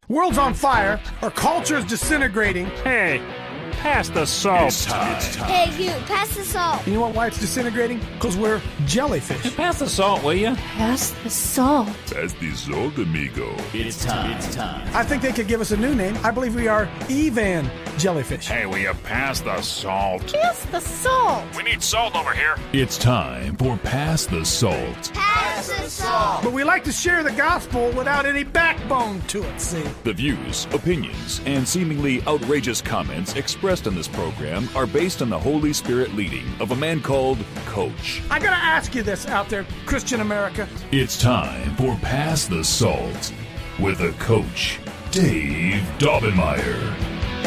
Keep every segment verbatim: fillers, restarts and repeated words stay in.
World's on fire. Our culture is disintegrating. Hey, pass the salt. It's time. It's time. Hey, you, pass the salt. You know what, why it's disintegrating? Because we're jellyfish. Hey, pass the salt, will you? Pass the salt. Pass the salt, amigo. It's time. It's time. I think they could give us a new name. I believe we are Evan jellyfish. Hey, will you pass the salt? Pass the salt. We need salt over here. It's time for Pass the Salt. Pass the salt. But we like to share the gospel without any backbone to it, see? The views, opinions, and seemingly outrageous comments expressed on this program are based on the Holy Spirit leading of a man called Coach. I gotta ask you this out there, Christian America. It's time for Pass the Salt with a coach, Dave Daubenmire.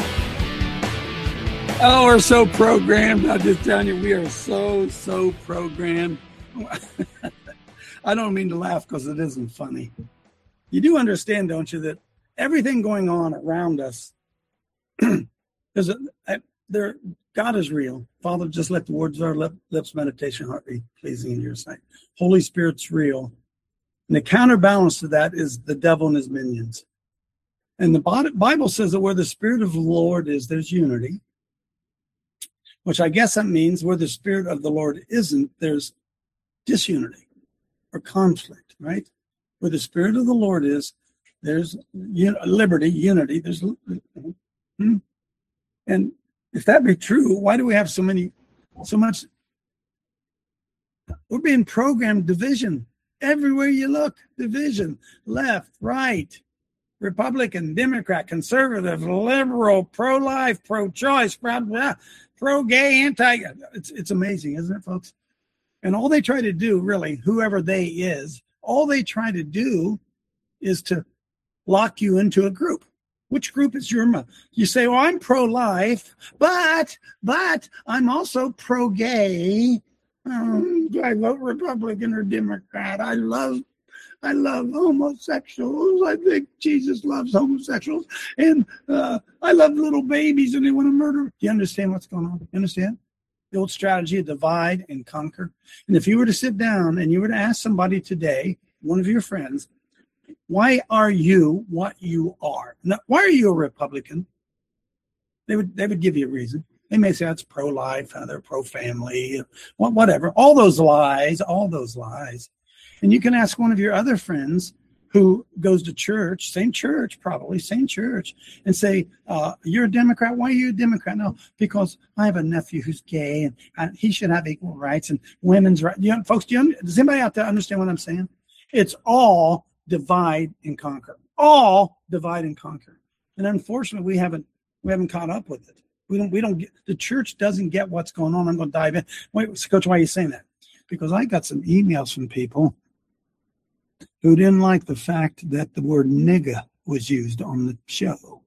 Oh, we're so programmed. I'm just telling you, we are so, so programmed. I don't mean to laugh because it isn't funny. You do understand, don't you, that everything going on around us, there's a, there, God is real. Father, just let the words of our lip, lips, meditation, heart be pleasing in your sight. Holy Spirit's real. And the counterbalance to that is the devil and his minions. And the Bible says that where the Spirit of the Lord is, there's unity. Which I guess that means where the Spirit of the Lord isn't, there's disunity or conflict, right? Where the Spirit of the Lord is, there's un- liberty, unity. There's, hmm? And if that be true, why do we have so many, so much? We're being programmed division everywhere you look. Division, left, right, Republican, Democrat, conservative, liberal, pro-life, pro-choice, blah, blah, pro-gay, anti. It's it's amazing, isn't it, folks? And all they try to do, really, whoever they is, all they try to do is to lock you into a group. Which group is your mother? You say, well, I'm pro-life, but, but I'm also pro-gay. Um, do I vote Republican or Democrat? I love I love homosexuals. I think Jesus loves homosexuals. And uh, I love little babies and they want to murder. Do you understand what's going on? You understand? The old strategy of divide and conquer. And if you were to sit down and you were to ask somebody today, one of your friends, why are you what you are? Now, why are you a Republican? They would they would give you a reason. They may say that's pro-life, uh, they're pro-family, whatever. All those lies, all those lies. And you can ask one of your other friends who goes to church, same church, probably same church, and say, uh, you're a Democrat. Why are you a Democrat? No, because I have a nephew who's gay and uh, he should have equal rights and women's rights. You know, folks, do you, does anybody out there understand what I'm saying? It's all divide and conquer. All divide and conquer. And unfortunately, we haven't we haven't caught up with it. We don't we don't get, the church doesn't get what's going on. I'm going to dive in. Wait, Coach, why are you saying that? Because I got some emails from people who didn't like the fact that the word nigga was used on the show.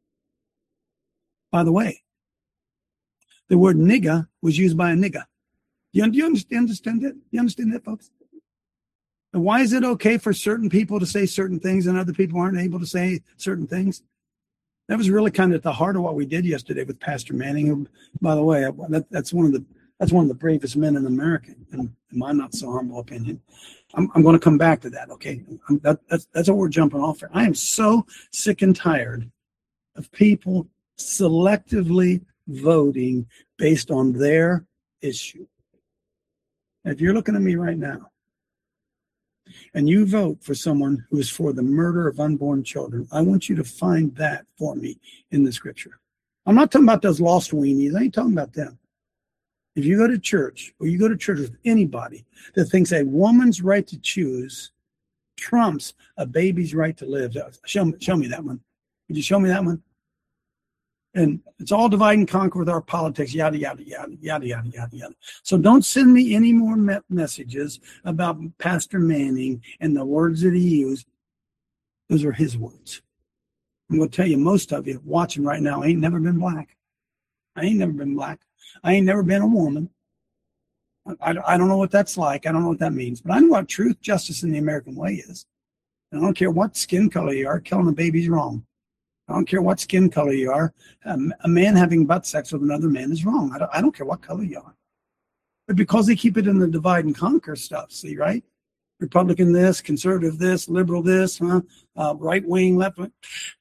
By the way, the word nigga was used by a nigga. Do you, do you understand, understand that? You understand that, folks? And why is it okay for certain people to say certain things and other people aren't able to say certain things? That was really kind of at the heart of what we did yesterday with Pastor Manning. Who, by the way, that, that's one of the that's one of the bravest men in America, in, in my not so humble opinion. I'm, I'm going to come back to that, okay? I'm, that, that's, that's what we're jumping off for. I am so sick and tired of people selectively voting based on their issue. If you're looking at me right now, and you vote for someone who is for the murder of unborn children, I want you to find that for me in the scripture. I'm not talking about those lost weenies. I ain't talking about them. If you go to church, or you go to church with anybody that thinks a woman's right to choose trumps a baby's right to live, show me, show me that one. Would you show me that one? And it's all divide and conquer with our politics, yada, yada, yada, yada, yada, yada, yada. So don't send me any more me- messages about Pastor Manning and the words that he used. Those are his words. I'm going to tell you, most of you watching right now ain't never been black. I ain't never been black. I ain't never been a woman. I, I, I don't know what that's like. I don't know what that means. But I know what truth, justice, and the American way is. And I don't care what skin color you are, killing a baby's wrong. I don't care what skin color you are. Um, a man having butt sex with another man is wrong. I don't, I don't care what color you are. But because they keep it in the divide and conquer stuff, see, right? Republican this, conservative this, liberal this, huh? Uh, right wing, left wing.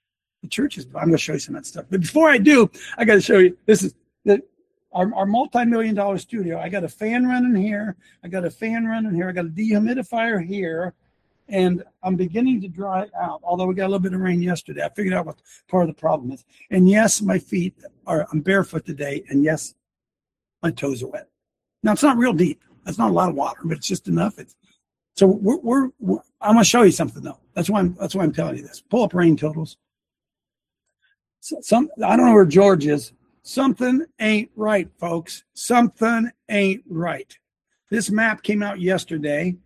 The church is, I'm going to show you some of that stuff. But before I do, I got to show you, this is the our, our multi-million dollar studio. I got a fan running here. I got a fan running here. I got a dehumidifier here. And I'm beginning to dry out, although we got a little bit of rain yesterday. I figured out what part of the problem is. And yes, my feet are, I'm barefoot today. And yes, my toes are wet. Now, it's not real deep. That's not a lot of water, but it's just enough. It's So we're, we're, we're I'm going to show you something, though. That's why I'm, that's why I'm telling you this. Pull up rain totals. So, some I don't know where George is. Something ain't right, folks. Something ain't right. This map came out yesterday.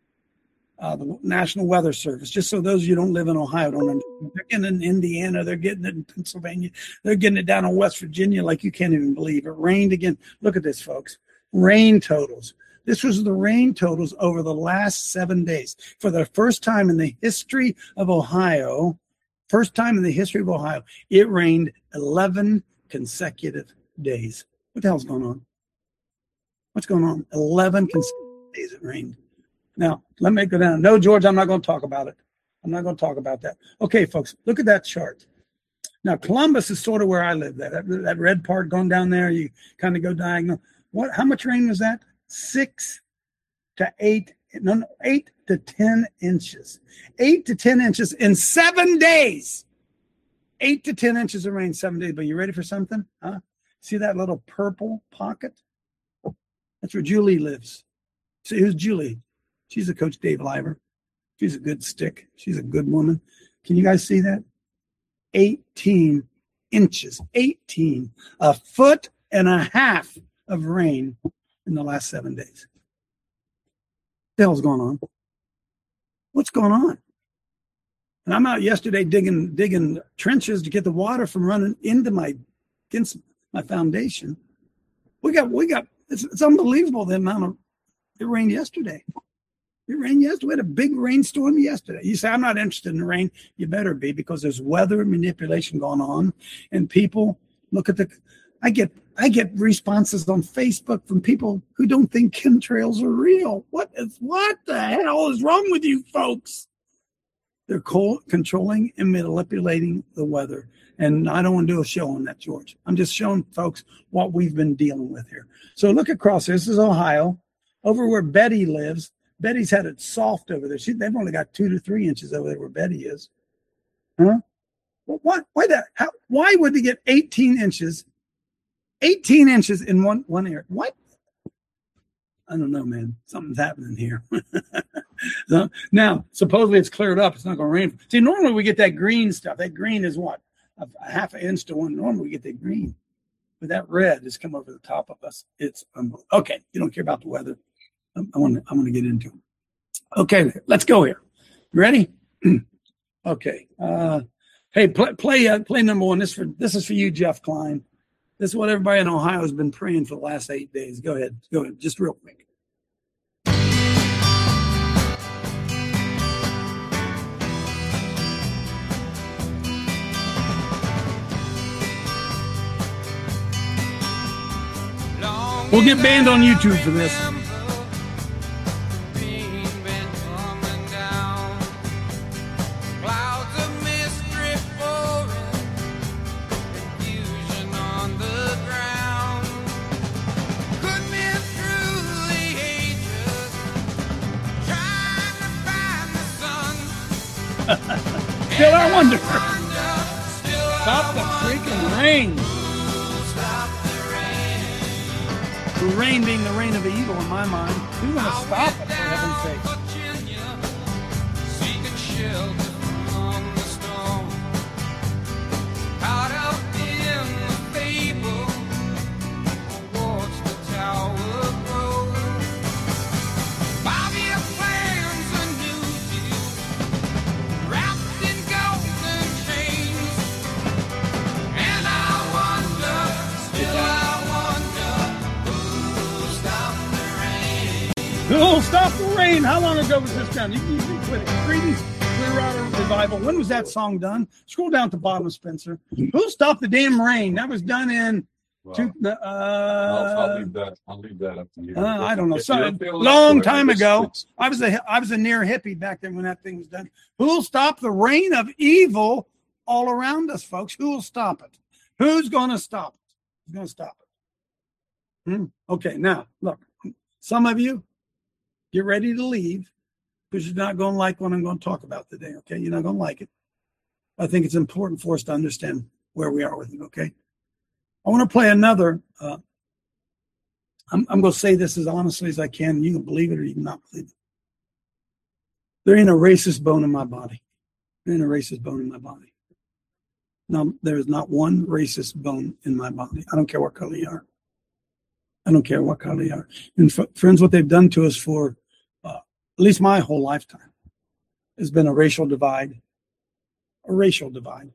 Uh, the National Weather Service, just so those of you who don't live in Ohio don't understand. They're getting it in Indiana, they're getting it in Pennsylvania, they're getting it down in West Virginia like you can't even believe. It rained again. Look at this, folks. Rain totals. This was the rain totals over the last seven days. For the first time in the history of Ohio, first time in the history of Ohio, it rained eleven consecutive days. What the hell's going on? What's going on? eleven consecutive days it rained. Now, let me go down. No, George, I'm not going to talk about it. I'm not going to talk about that. Okay, folks, look at that chart. Now, Columbus is sort of where I live. That, that, that red part going down there, you kind of go diagonal. What? How much rain was that? Six to eight, no, no, eight to ten inches. Eight to ten inches in seven days. Eight to ten inches of rain, seven days. But you ready for something? Huh? See that little purple pocket? That's where Julie lives. See, who's Julie? She's a Coach Dave Liver. She's a good stick. She's a good woman. Can you guys see that? eighteen inches. eighteen. A foot and a half of rain in the last seven days. What the hell's going on? What's going on? And I'm out yesterday digging digging trenches to get the water from running into my against my foundation. We got we got it's, it's unbelievable the amount of it rained yesterday. It rained yesterday. We had a big rainstorm yesterday. You say, I'm not interested in the rain. You better be, because there's weather manipulation going on. And people look at the, I get, I get responses on Facebook from people who don't think chemtrails are real. What is, what the hell is wrong with you folks? They're co- controlling and manipulating the weather. And I don't want to do a show on that, George. I'm just showing folks what we've been dealing with here. So look across. This is Ohio. Over where Betty lives, Betty's had it soft over there. She, they've only got two to three inches over there where Betty is. Huh? Well, what? Why that? How? Why would they get eighteen inches? eighteen inches in one one area. What? I don't know, man. Something's happening here. So, now, supposedly it's cleared up. It's not going to rain. See, normally we get that green stuff. That green is what? A, a half an inch to one. Normally we get that green. But that red has come over the top of us. It's unbelievable. Okay, you don't care about the weather. I want to, I want to get into it. Okay, let's go here. You ready? Okay. Uh, hey, play play, uh, play number one. This for this is for you, Jeff Klein. This is what everybody in Ohio has been praying for the last eight days. Go ahead. Go ahead. Just real quick. We'll get banned on YouTube for this. Still, I wonder. Stop the freaking rain. The rain being the rain of evil in my mind. Who's going to stop it, for heaven's sake? Who'll stop the rain? How long ago was this done? You can usually quit it. Creedence Clearwater Revival. When was that song done? Scroll down to the bottom, Spencer. Who stopped the damn rain? That was done in. Well, two, uh, I'll, I'll leave that. I'll leave that up to you. Uh, I don't know. If So, you a don't feel long that way, time it's- ago, it's- I was a I was a near hippie back then when that thing was done. Who'll stop the reign of evil all around us, folks. Who will stop it? Who's going to stop it? Who's going to stop it? Hmm? Okay, now, look. Some of you, get ready to leave because you're not going to like what I'm going to talk about today, okay? You're not going to like it. I think it's important for us to understand where we are with it, okay? I want to play another. Uh, I'm, I'm going to say this as honestly as I can. You can believe it or you can not believe it. There ain't a racist bone in my body. There ain't a racist bone in my body. No, there is not one racist bone in my body. I don't care what color you are. I don't care what color you are. And f- friends, what they've done to us for uh, at least my whole lifetime has been a racial divide. A racial divide.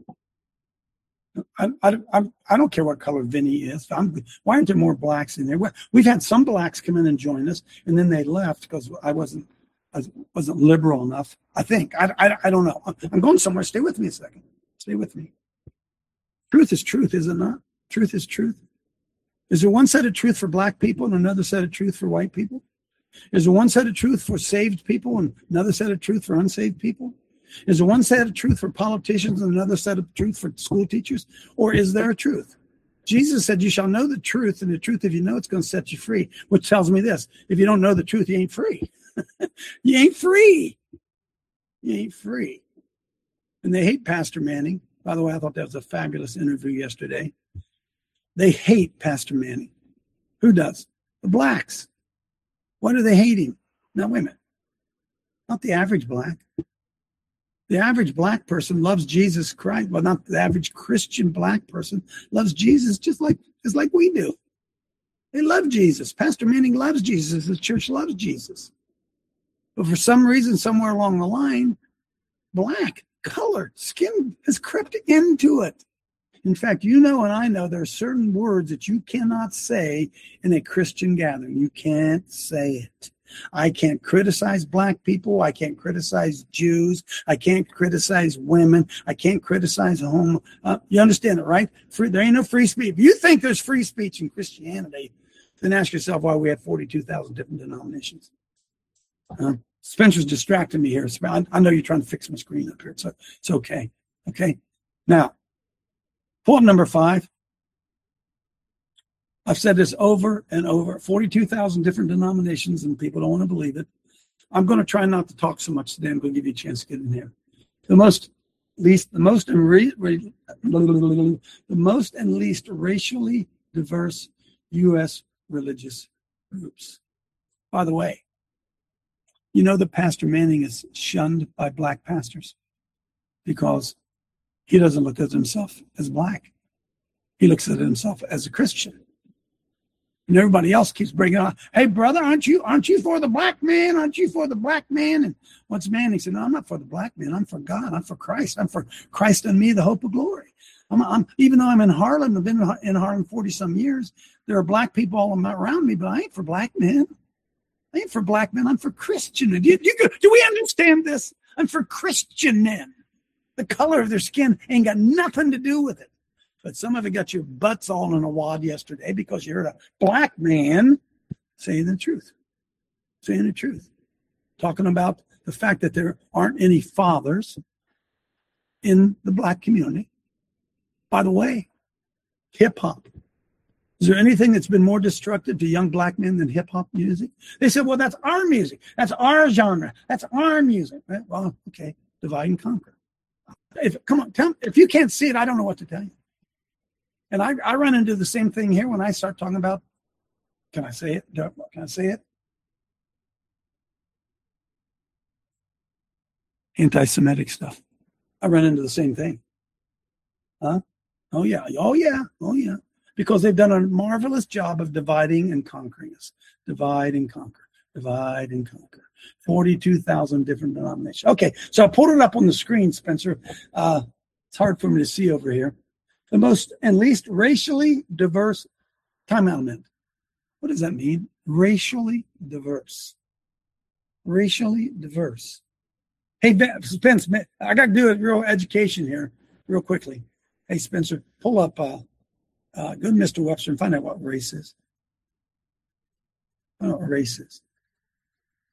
I, I, I, I don't care what color Vinny is. I'm, why aren't there more blacks in there? We've had some blacks come in and join us, and then they left because I wasn't I wasn't liberal enough. I think. I, I, I don't know. I'm going somewhere. Stay with me a second. Stay with me. Truth is truth, is it not? Truth is truth. Is there one set of truth for black people and another set of truth for white people? Is there one set of truth for saved people and another set of truth for unsaved people? Is there one set of truth for politicians and another set of truth for school teachers? Or is there a truth? Jesus said, you shall know the truth, and the truth, if you know, it's going to set you free, which tells me this. If you don't know the truth, you ain't free. You ain't free. You ain't free. And they hate Pastor Manning. By the way, I thought that was a fabulous interview yesterday. They hate Pastor Manning. Who does? The blacks. Why do they hate him? Now, wait a minute. Not the average black. The average black person loves Jesus Christ. Well, not the average Christian black person loves Jesus just like, just like we do. They love Jesus. Pastor Manning loves Jesus. The church loves Jesus. But for some reason, somewhere along the line, black, color, skin has crept into it. In fact, you know and I know there are certain words that you cannot say in a Christian gathering. You can't say it. I can't criticize black people. I can't criticize Jews. I can't criticize women. I can't criticize homo. Uh, you understand it, right? Free, there ain't no free speech. If you think there's free speech in Christianity, then ask yourself why we have forty-two thousand different denominations. Uh, Spencer's distracting me here. I, I know you're trying to fix my screen up here. So it's okay. Okay. Now, point number five. I've said this over and over. forty-two thousand different denominations, and people don't want to believe it. I'm going to try not to talk so much today. I'm going to give you a chance to get in here. The most least, the most and re, re, the most and least racially diverse U S religious groups. By the way, you know that Pastor Manning is shunned by black pastors because he doesn't look at himself as black. He looks at himself as a Christian. And everybody else keeps bringing on, hey, brother, aren't you aren't you for the black man? Aren't you for the black man? And what's Manning said, no, I'm not for the black man. I'm for God. I'm for Christ. I'm for Christ and me, the hope of glory. I'm, I'm even though I'm in Harlem, I've been in Harlem forty some years. There are black people all around me, but I ain't for black men. I ain't for black men. I'm for Christian men. Do, you, do we understand this? I'm for Christian men. The color of their skin ain't got nothing to do with it. But some of you got your butts all in a wad yesterday because you heard a black man saying the truth. Saying the truth. Talking about the fact that there aren't any fathers in the black community. By the way, hip-hop. Is there anything that's been more destructive to young black men than hip-hop music? They said, well, that's our music. That's our genre. That's our music. Well, okay, divide and conquer. If, come on, tell me, if you can't see it, I don't know what to tell you. And I, I run into the same thing here when I start talking about, can I say it? Can I say it? Anti-Semitic stuff. I run into the same thing. Huh? Oh, yeah. Oh, yeah. Oh, yeah. Because they've done a marvelous job of dividing and conquering us. Divide and conquer. Divide and conquer. forty-two thousand different denominations. Okay, so I put it up on the screen, Spencer. Uh, it's hard for me to see over here. The most and least racially diverse, time out a minute. What does that mean? Racially diverse. Racially diverse. Hey, Spence, I got to do a real education here real quickly. Hey, Spencer, pull up, uh, uh, go to Mister Webster and find out what race is. Find out what race is.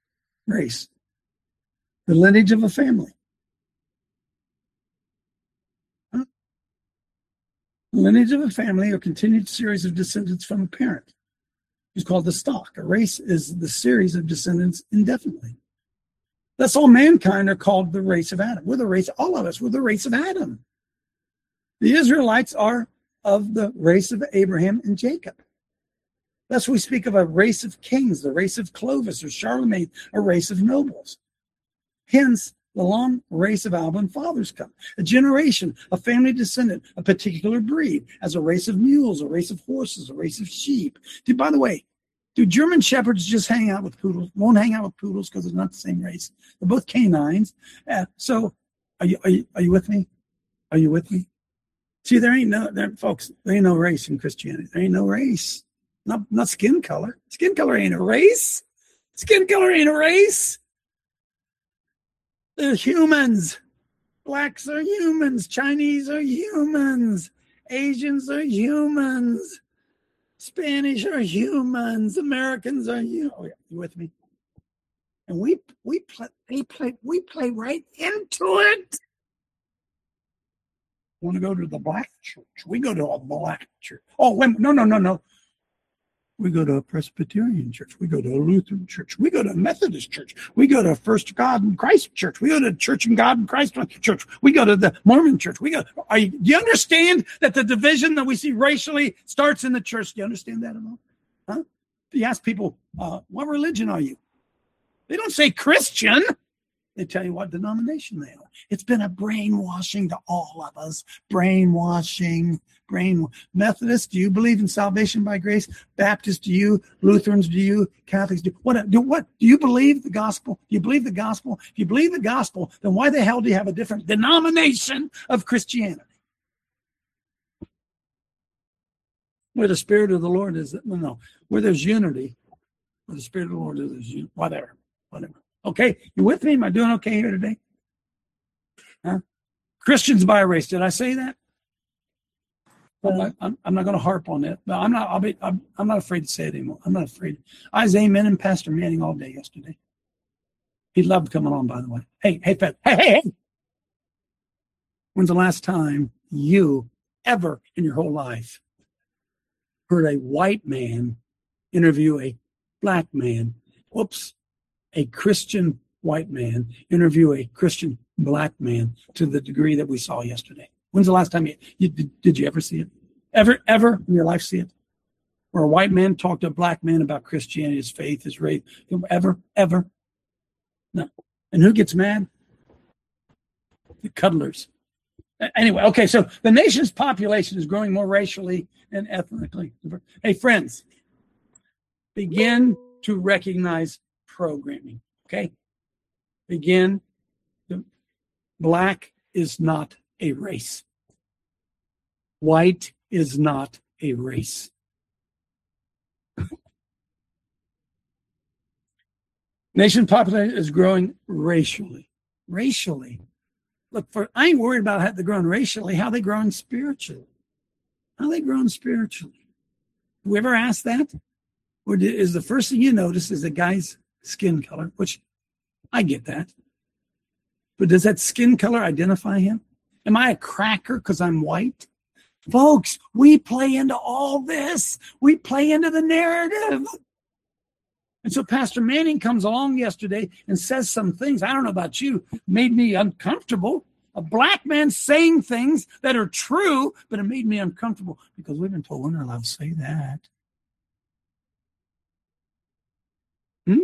Race. The lineage of a family. The lineage of a family or continued series of descendants from a parent is called the stock. A race is the series of descendants indefinitely. Thus, all mankind are called the race of Adam. We're the race, all of us, we're the race of Adam. The Israelites are of the race of Abraham and Jacob. Thus, we speak of a race of kings, the race of Clovis or Charlemagne, a race of nobles. Hence, the long race of Alban fathers come. A generation, a family descendant, a particular breed, as a race of mules, a race of horses, a race of sheep. Dude, by the way, do German shepherds just hang out with poodles? Won't hang out with poodles because they're not the same race. They're both canines. Uh, so, are you, are you are you with me? Are you with me? See, there ain't no, there, folks. There ain't no race in Christianity. There ain't no race. Not not skin color. Skin color ain't a race. Skin color ain't a race. They're humans. Blacks are humans. Chinese are humans. Asians are humans. Spanish are humans. Americans are you. Oh, yeah, you with me? And we we play we play we play right into it. Want to go to the black church? We go to a black church. Oh, wait, no, no, no, no. We go to a Presbyterian church. We go to a Lutheran church. We go to a Methodist church. We go to a First God in Christ church. We go to Church in God in Christ church. We go to the Mormon church. We go. Are you, do you understand that the division that we see racially starts in the church? Do you understand that at all? Huh? You ask people, uh, what religion are you? They don't say Christian. They tell you what denomination they are. It's been a brainwashing to all of us. Brainwashing, brain. Methodists, do you believe in salvation by grace? Baptists, do you? Lutherans, do you? Catholics, do what? Do what? Do you believe the gospel? Do you believe the gospel? If you believe the gospel, then why the hell do you have a different denomination of Christianity? Where the Spirit of the Lord is, no, no. Where there's unity, where the Spirit of the Lord is, there's unity. Whatever, whatever. Okay, you with me? Am I doing okay here today? Huh? Christians by race. Did I say that? I'm not, I'm, I'm not going to harp on it, but I'm not. I'll be. I'm, I'm not afraid to say it anymore. I'm not afraid. I was amening Pastor Manning all day yesterday. He loved coming on, by the way. Hey, hey, hey, hey, hey! When's the last time you ever in your whole life heard a white man interview a black man? Whoops. A Christian white man interview a Christian black man to the degree that we saw yesterday. When's the last time you, you did, did you ever see it? Ever, ever in your life see it? Where a white man talked to a black man about Christianity, his faith, his race. Ever, ever? No. And who gets mad? The cuddlers. Anyway, okay, so the nation's population is growing more racially and ethnically. Hey, friends, begin to recognize programming, okay? Begin. The black is not a race. White is not a race. Nation population is growing racially. Racially. Look, for I ain't worried about how they're growing racially. How they growing spiritually? How they growing spiritually? Have we ever asked that? Or is the first thing you notice is the guy's skin color, which I get that. But does that skin color identify him? Am I a cracker because I'm white? Folks, we play into all this. We play into the narrative. And so Pastor Manning comes along yesterday and says some things, I don't know about you, made me uncomfortable. A black man saying things that are true, but it made me uncomfortable because we've been told we're not allowed to say that. Hmm?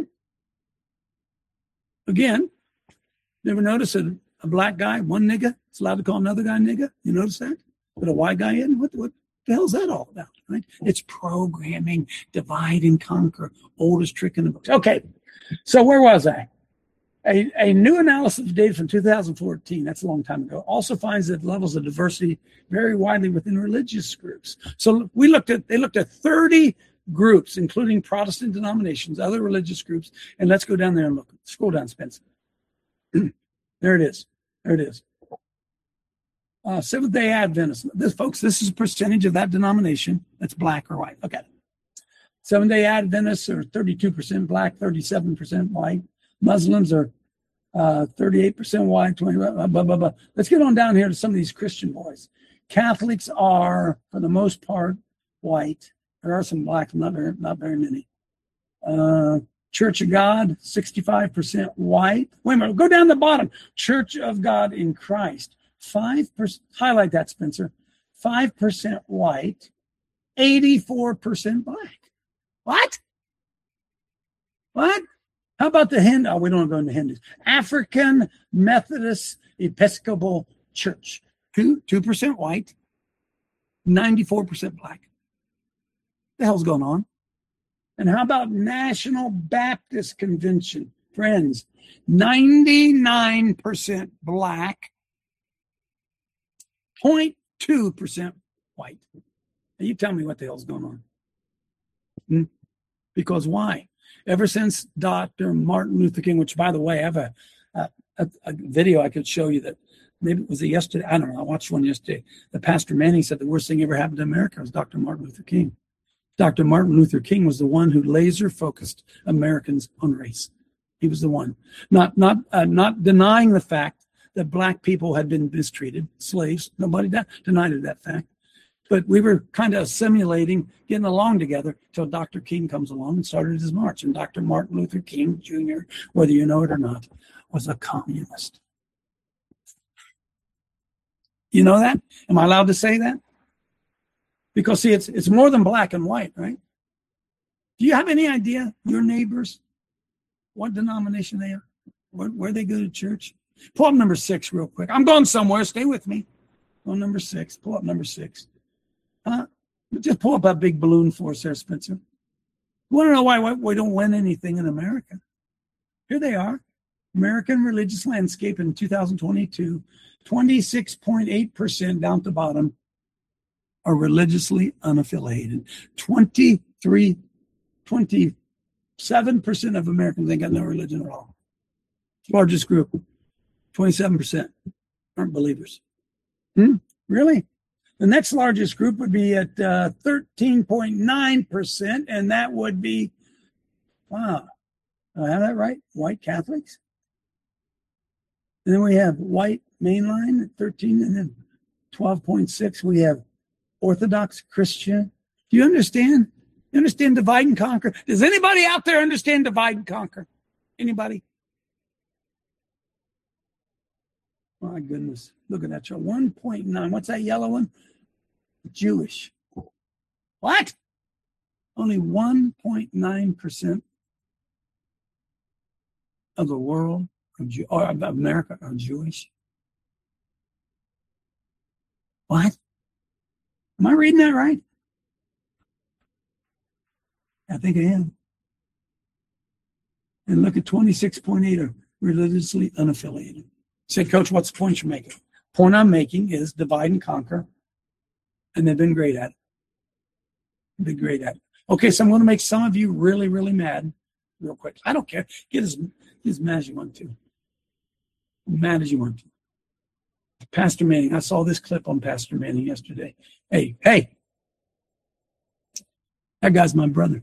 Again, never notice a, a black guy, one nigga, is allowed to call another guy nigga? You notice that? But a white guy in? What, what the hell's that all about? Right? It's programming, divide and conquer, oldest trick in the book. Okay, so where was I? A, a new analysis of data from two thousand fourteen, that's a long time ago, also finds that levels of diversity vary widely within religious groups. So we looked at, they looked at thirty groups, including Protestant denominations, other religious groups, and let's go down there and look. Scroll down, Spencer. There it is. There it is. Uh, Seventh-day Adventists. This, folks, this is a percentage of that denomination that's black or white. Look at it. Seventh-day Adventists are thirty-two percent black, thirty-seven percent white. Muslims are uh, thirty-eight percent white, twenty, blah, blah, blah, blah. Let's get on down here to some of these Christian boys. Catholics are, for the most part, white. There are some blacks, not very, not very many. Uh, Church of God, sixty-five percent white. Wait a minute, go down the bottom. Church of God in Christ, five percent. Highlight that, Spencer. five percent white, eighty-four percent black. What? What? How about the Hindu? Oh, we don't go into Hindus. African Methodist Episcopal Church, two two percent white, ninety-four percent black. The hell's going on? And how about National Baptist Convention? Friends, ninety-nine percent black, zero point two percent white. Now you tell me what the hell's going on. Hmm? Because why? Ever since Doctor Martin Luther King, which, by the way, I have a, a, a video I could show you that maybe it was it yesterday. I don't know. I watched one yesterday. The Pastor Manning said the worst thing ever happened to America was Doctor Martin Luther King. Doctor Martin Luther King was the one who laser focused Americans on race. He was the one, not not uh, not denying the fact that black people had been mistreated, slaves. Nobody de- denied that fact. But we were kind of simulating getting along together until Doctor King comes along and started his march. And Doctor Martin Luther King Junior, whether you know it or not, was a communist. You know that? Am I allowed to say that? Because, see, it's it's more than black and white, right? Do you have any idea, your neighbors, what denomination they are? Where, where they go to church? Pull up number six real quick. I'm going somewhere. Stay with me. Go number six. Pull up number six. Uh, just pull up that big balloon for us there, Spencer. You want to know why, why we don't win anything in America? Here they are. American religious landscape in two thousand twenty-two. twenty-six point eight percent down at the bottom are religiously unaffiliated. twenty-three, twenty-seven percent of Americans ain't got no religion at all. Largest group, twenty-seven percent aren't believers. Hmm? Really? The next largest group would be at uh, thirteen point nine percent, and that would be, wow, do I have that right? White Catholics. And then we have white mainline at thirteen, and then twelve point six, we have Orthodox Christian. Do you understand? You understand divide and conquer? Does anybody out there understand divide and conquer? Anybody? My goodness. Look at that chart. one point nine. What's that yellow one? Jewish. What? Only one point nine percent of the world, of Jew, or of America, are Jewish. What? Am I reading that right? I think I am. And look at twenty-six point eight are religiously unaffiliated. Say, Coach, what's the point you're making? Point I'm making is divide and conquer. And they've been great at it. They've been great at it. Okay, so I'm going to make some of you really, really mad real quick. I don't care. Get as, get as mad as you want to. Mad as you want to. Pastor Manning, I saw this clip on Pastor Manning yesterday. Hey, hey. That guy's my brother.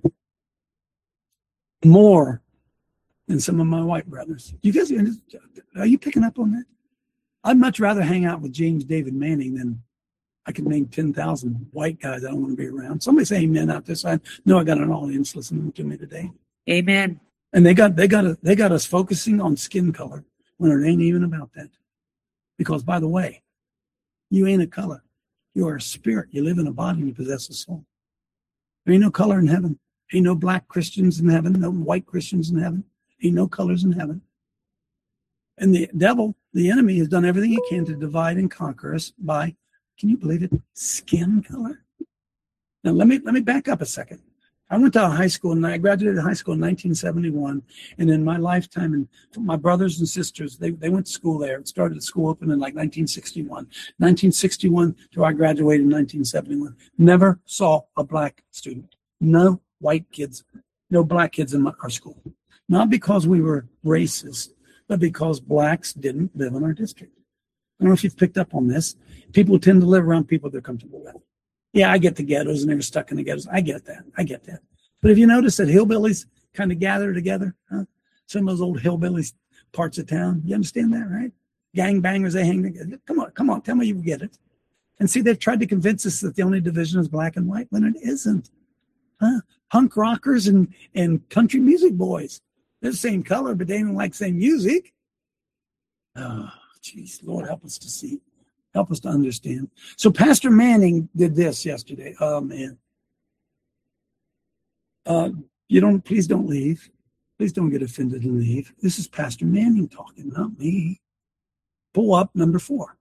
More than some of my white brothers. You guys, are you picking up on that? I'd much rather hang out with James David Manning than I could name ten thousand white guys I don't want to be around. Somebody say amen out this side. No, I got an audience listening to me today. Amen. And they got they got they got us focusing on skin color when it ain't even about that. Because, by the way, you ain't a color. You are a spirit. You live in a body and you possess a soul. There ain't no color in heaven. Ain't no black Christians in heaven. No white Christians in heaven. Ain't no colors in heaven. And the devil, the enemy, has done everything he can to divide and conquer us by, can you believe it, skin color? Now, let me let me back up a second. I went to high school, and I graduated high school in nineteen seventy-one. And in my lifetime, and my brothers and sisters, they, they went to school there. It started, the school opened in like nineteen sixty-one. nineteen sixty-one to I graduated in nineteen seventy-one. Never saw a black student. No white kids, no black kids in my, our school. Not because we were racist, but because blacks didn't live in our district. I don't know if you've picked up on this. People tend to live around people they're comfortable with. Yeah, I get the ghettos and they were stuck in the ghettos. I get that. I get that. But have you noticed that hillbillies kind of gather together? Huh? Some of those old hillbillies parts of town. You understand that, right? Gangbangers, they hang together. Come on, come on. Tell me you get it. And see, they've tried to convince us that the only division is black and white when it isn't. Huh? Punk rockers and, and country music boys. They're the same color, but they don't like the same music. Oh, geez, Lord, help us to see. Help us to understand. So Pastor Manning did this yesterday. Oh, man. Uh, you don't, please don't leave. Please don't get offended and leave. This is Pastor Manning talking, not me. Pull up number four.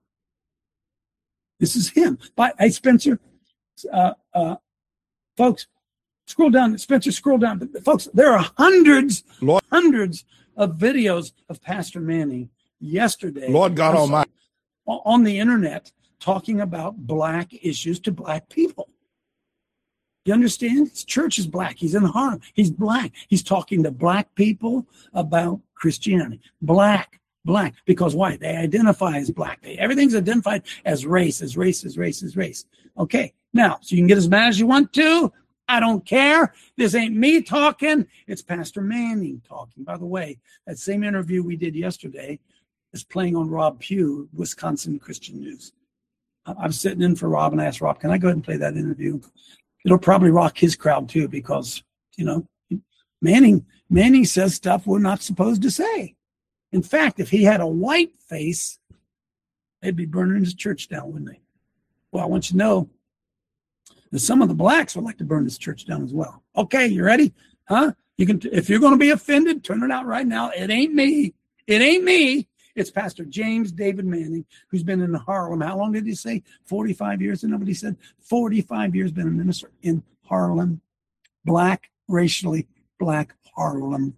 This is him. By, hey, Spencer, uh, uh, folks, scroll down. Spencer, scroll down. Folks, there are hundreds, Lord, hundreds of videos of Pastor Manning yesterday. Lord God Almighty. On the internet talking about black issues to black people. You understand? His church is black. He's in Harlem. He's black. He's talking to black people about Christianity. Black, black. Because why? They identify as black. They, everything's identified as race, as race, as race, as race. Okay. Now, so you can get as mad as you want to. I don't care. This ain't me talking. It's Pastor Manning talking. By the way, that same interview we did yesterday is playing on Rob Pugh, Wisconsin Christian News. I'm sitting in for Rob and I asked Rob, can I go ahead and play that interview? It'll probably rock his crowd too, because, you know, Manning, Manning says stuff we're not supposed to say. In fact, if he had a white face, they'd be burning his church down, wouldn't they? Well, I want you to know that some of the blacks would like to burn this church down as well. Okay, you ready? Huh? You can, if you're going to be offended, turn it out right now. It ain't me. It ain't me. It's Pastor James David Manning, who's been in Harlem. How long did he say? forty-five years. And nobody said forty-five years been a minister in Harlem. Black, racially black Harlem.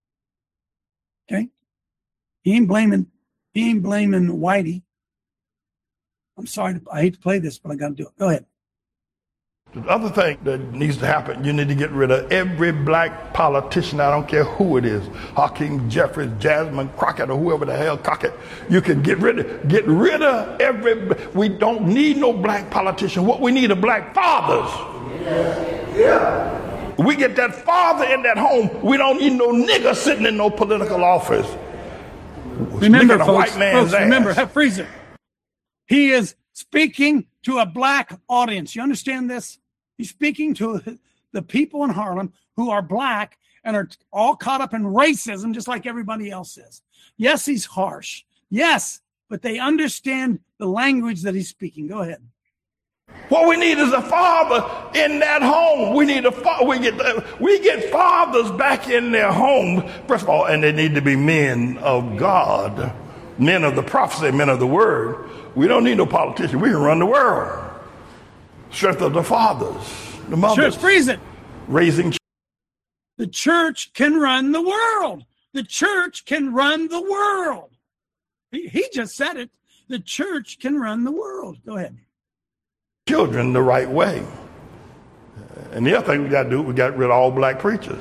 Okay? He ain't blaming, he ain't blaming Whitey. I'm sorry, to, I hate to play this, but I got to do it. Go ahead. The other thing that needs to happen, you need to get rid of every black politician. I don't care who it is. Hakeem Jeffries, Jasmine Crockett, or whoever the hell Crockett. You can get rid of, get rid of every, we don't need no black politician. What we need are black fathers. Yeah. yeah. We get that father in that home. We don't need no nigger sitting in no political office. Remember, folks, white man's folks remember, have freeze it. He is speaking to a black audience. You understand this? He's speaking to the people in Harlem who are black and are all caught up in racism, just like everybody else is. Yes, he's harsh. Yes, but they understand the language that he's speaking. Go ahead. What we need is a father in that home. We need a fa- we get we get fathers back in their home. First of all, and they need to be men of God, men of the prophecy, men of the word. We don't need no politician. We can run the world. Strength of the fathers, the mothers. Church, freeze it. Raising. The church can run the world. The church can run the world. He, he just said it. The church can run the world. Go ahead. Children the right way. And the other thing we got to do, we got rid of all black preachers.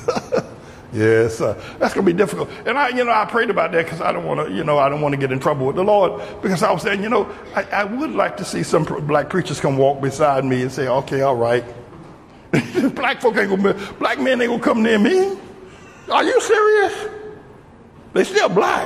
Yes, uh, that's going to be difficult. And I, you know, I prayed about that because I don't want to, you know, I don't want to get in trouble with the Lord, because I was saying, you know, I, I would like to see some black preachers come walk beside me and say, okay, all right. Black folk ain't gonna, black men ain't gonna come near me. Are you serious? They still black.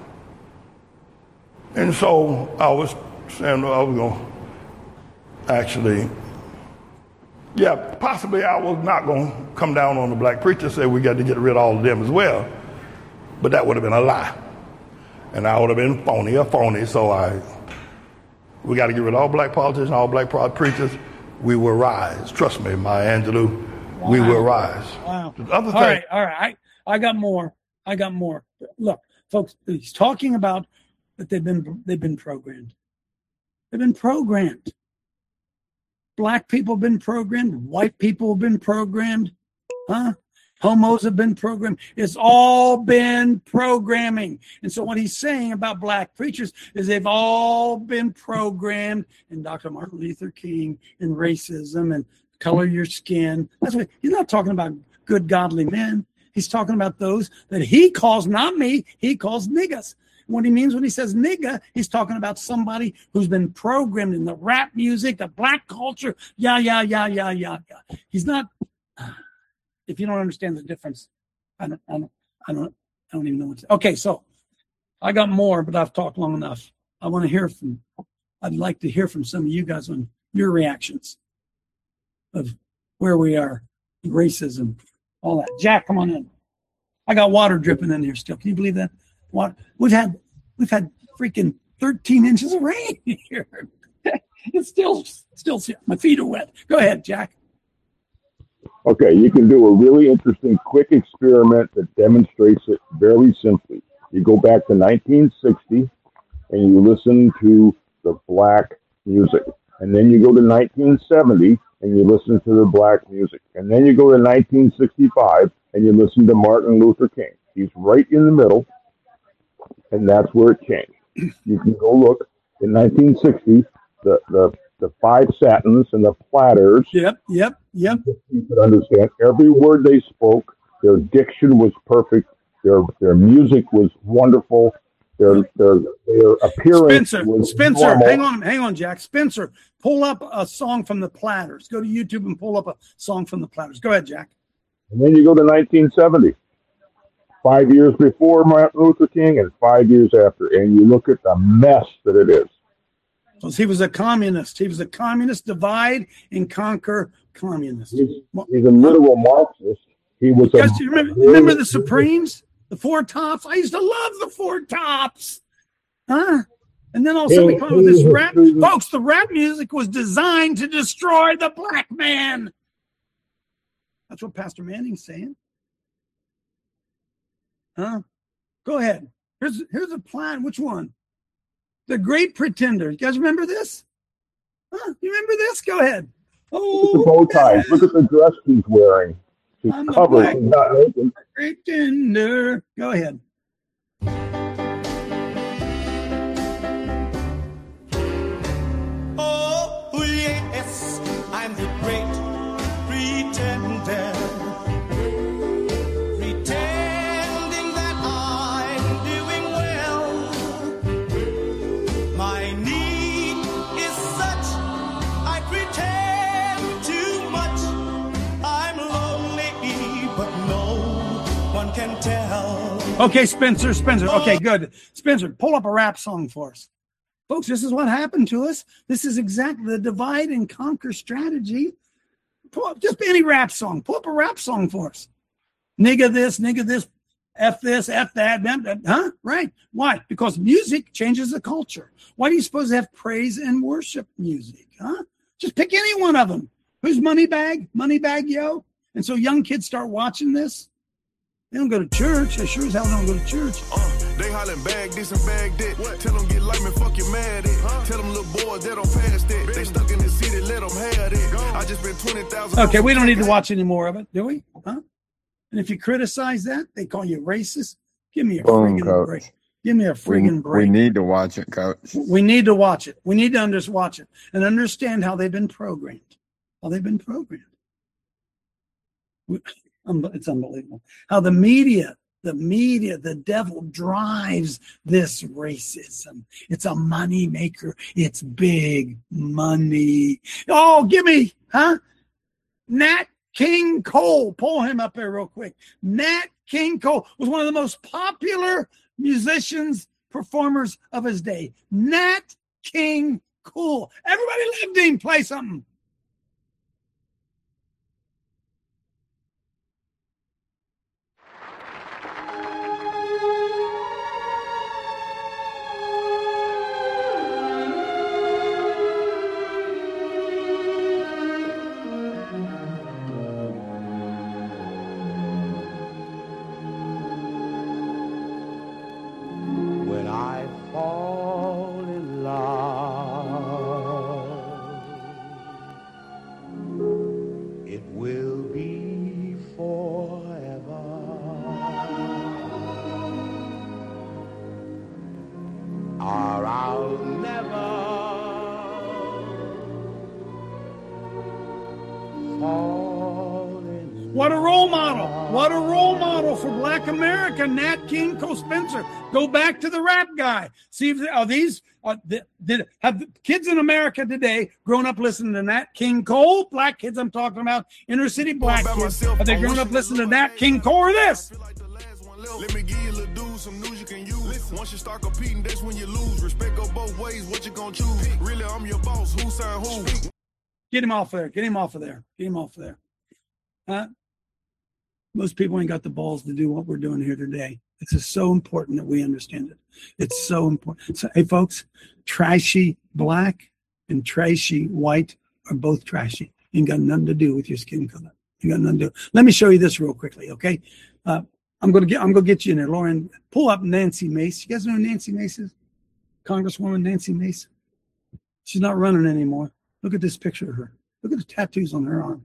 And so I was saying, I was going to actually, yeah, possibly I was not going to come down on the black preacher and say we got to get rid of all of them as well. But that would have been a lie. And I would have been phony or phony. So I, we got to get rid of all black politicians, all black preachers. We will rise. Trust me, Maya Angelou, wow. We will rise. Wow. The other all thing, right, all right. I, I got more. I got more. Look, folks, he's talking about that they've been they've been programmed. They've been programmed. Black people have been programmed. White people have been programmed. Huh? Homos have been programmed. It's all been programming. And so what he's saying about black preachers is they've all been programmed in Doctor Martin Luther King and racism and color your skin. That's what he's not talking about. Good, godly men. He's talking about those that he calls, not me, he calls niggas. What he means when he says nigga, he's talking about somebody who's been programmed in the rap music, the black culture, yeah, yeah, yeah, yeah, yeah, yeah. He's not, if you don't understand the difference, I don't, I don't, I don't, I don't even know what to say. Okay, so I got more, but I've talked long enough. I want to hear from, I I'd like to hear from some of you guys on your reactions of where we are, racism, all that. Jack, come on in. I got water dripping in here still. Can you believe that? Water. We've had we've had freaking thirteen inches of rain here. It's still still my feet are wet. Go ahead, Jack. Okay, you can do a really interesting quick experiment that demonstrates it very simply. You go back to nineteen sixty and you listen to the black music. And then you go to nineteen seventy and you listen to the black music. And then you go to nineteen sixty-five and you listen to Martin Luther King. He's right in the middle, and that's where it changed. You can go look in nineteen sixty, the, the, the Five Satins and the Platters. Yep, yep, yep. You could understand every word they spoke. Their diction was perfect. Their their music was wonderful. Their their their appearance Spencer, was Spencer, normal. hang on, hang on, Jack. Spencer, pull up a song from the Platters. Go to YouTube and pull up a song from the Platters. Go ahead, Jack. And then you go to nineteen seventy, five years before Martin Luther King and five years after, and you look at the mess that it is. Because he was a communist. He was a communist, divide and conquer communist. He's, he's a literal Marxist. He was Guys, a, do you remember, remember the Supremes? The Four Tops? I used to love the Four Tops. Huh? And then all of a sudden we come up with this rap. Folks, the rap music was designed to destroy the black man. That's what Pastor Manning's saying. Huh? Go ahead. Here's, here's a plan. Which one? The Great Pretender. You guys remember this? Huh? You remember this? Go ahead. Look at the bow ties. Look at the dress he's wearing. She's I'm covered. She's not naked. Pretender. Go ahead. Oh, yes, I'm the great pretender. Pretending that I'm doing well. My need is such, I pretend too much. I'm lonely, but no one can tell. Okay, Spencer, Spencer. Okay, good. Spencer, pull up a rap song for us. Folks, this is what happened to us. This is exactly the divide and conquer strategy. Pull up just any rap song. Pull up a rap song for us. Nigga this, nigga this, F this, F that, that, huh? Right. Why? Because music changes the culture. Why do you suppose to have praise and worship music? Huh? Just pick any one of them. Who's Moneybag? Moneybag Yo? And so young kids start watching this. They don't go to church. They sure as hell don't go to church. Uh, they hollering bag this and bag that. What? Tell them get like me, fuck you mad at. Huh? Tell them little boys that don't pass that. Been. They stuck in the city, let them have that. Go. I just been twenty thousand. Okay, we don't need to watch any more of it, do we? Huh? And if you criticize that, they call you racist. Give me a Boom, friggin' Coach. break. Give me a friggin' we, break. We need to watch it, Coach. We need to watch it. We need to under- watch it and understand how they've been programmed. How they've been programmed. We, um, it's unbelievable. How the media, the media, the devil drives this racism. It's a money maker. It's big money. Oh, give me, huh? Nat King Cole. Pull him up there real quick. Nat King Cole was one of the most popular musicians, performers of his day. Nat King Cole. Everybody loved him. Play something. When I fall in love, it will be forever. Or I'll never fall in What a role model. What a role model for Black America, Nat King Cole. Spencer. Go back to the rap guy. See if are these uh, did, did have the kids in America today grown up listening to Nat King Cole? Black kids, I'm talking about inner city black kids. Have they grown up listening to Nat King Cole or this? Let me give you a little dude some news you can use. Listen. Once you start competing, that's when you lose. Respect go both ways. What you gonna choose? Really, I'm your boss. Who signed who? Get him off there. Get him off of there. Get him off of there. Huh? Most people ain't got the balls to do what we're doing here today. This is so important that we understand it. It's so important. So, hey, folks, trashy black and trashy white are both trashy. Ain't got nothing to do with your skin color. You got nothing to do. Let me show you this real quickly, okay? Uh, I'm gonna get. I'm gonna get you in there, Lauren. Pull up Nancy Mace. You guys know who Nancy Mace is? Congresswoman Nancy Mace. She's not running anymore. Look at this picture of her. Look at the tattoos on her arm.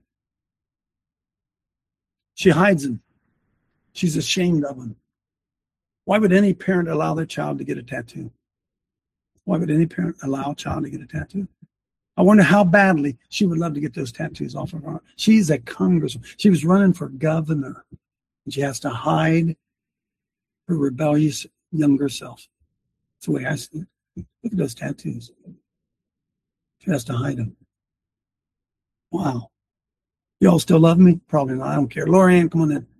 She hides them. She's ashamed of them. Why would any parent allow their child to get a tattoo? Why would any parent allow a child to get a tattoo? I wonder how badly she would love to get those tattoos off of her arm. She's a congresswoman. She was running for governor. And she has to hide her rebellious younger self. That's the way I see it. Look at those tattoos. She has to hide them. Wow. Y'all still love me? Probably not. I don't care. Lorianne, come on in.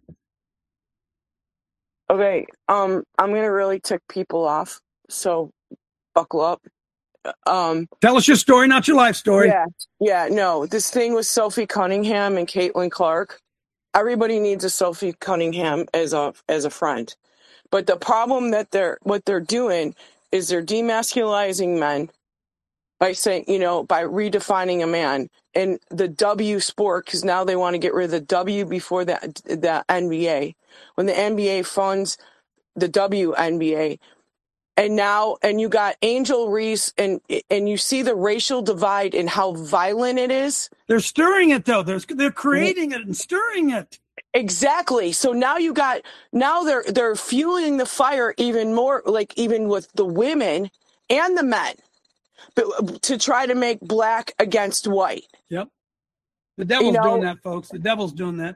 Okay, um, I'm gonna really tick people off, so buckle up. Um, Tell us your story, not your life story. Yeah, yeah, no, this thing with Sophie Cunningham and Caitlin Clark. Everybody needs a Sophie Cunningham as a as a friend, but the problem that they're what they're doing is they're demasculizing men by saying, you know, by redefining a man and the W sport, because now they want to get rid of the W before the the N B A. When the N B A funds the W N B A, and now and you got Angel Reese, and and you see the racial divide and how violent it is. They're stirring it though. They're they're creating it and stirring it. Exactly. So now you got now they're they're fueling the fire even more, like even with the women and the men, but to try to make black against white. Yep. The devil's You know- doing that, folks. The devil's doing that.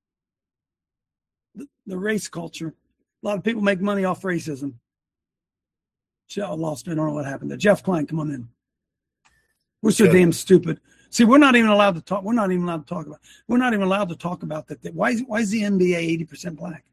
The, the race culture. A lot of people make money off racism. Shit, I lost it. I don't know what happened there. Jeff Klein, come on in. We're so damn stupid. See, we're not even allowed to talk. We're not even allowed to talk about. We're not even allowed to talk about that. that why is why is the N B A eighty percent black?